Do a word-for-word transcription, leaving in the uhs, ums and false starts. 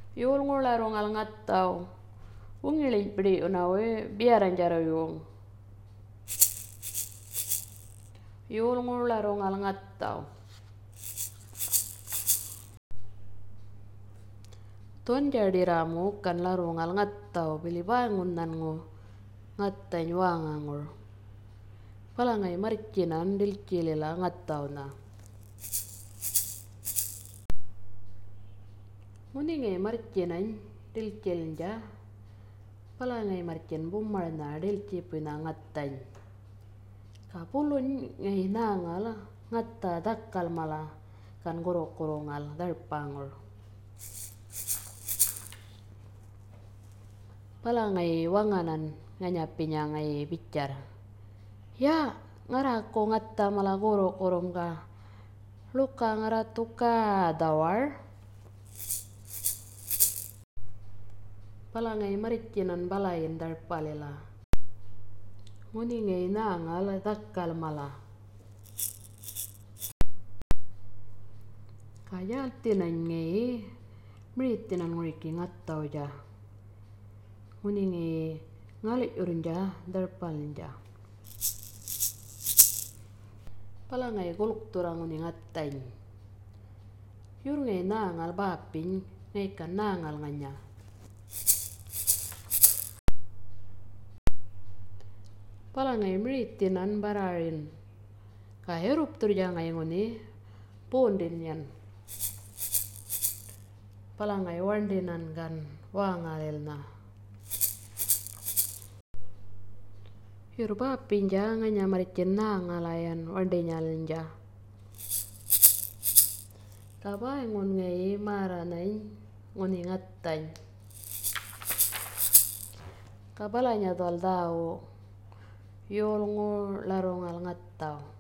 Yul ngularong al ngattaw. Ungili pidi unawe biaran jaro yung. Yul ngularong al ngattaw. Tuan jadi ramu kan larong al ngattaw bili bangun nan ngo ngattany wangangol. Palangai maricinan dilcilila ngattaw na. Muningai maricinan dilcilja palangai maricin bumal na dilcipina ngattany. Kapulun ngai nangal ngatta dakkal mala kan goro-korongal darpangol. Palangai wanganan nganyapinya ngai bicara. Ya ngarako ngatta mala goro-korong ka. Luka ngaratuka dawar. Palangai maricinan balayin darpalila. Muningai nangal dakkal mala. Kaya tinan ngai meritinan nguriki ngattaw ja. Muningai ngalik urunja darpalinja. Palangai guluk turang uni ngattany. Yur ngai nangal baping ngai kan nangal nganya. Palangai meritinan bararin. Kahirup turja ngai nguni pundin yan. Palangai wandinan kan wangalil na. Yur baping ja nganya maricin nangalayan wandinyalin ja. Kabay ngun ngai maranay nguni ngattany. Kabalanya dal daw. Yul ngularong al ngattaw.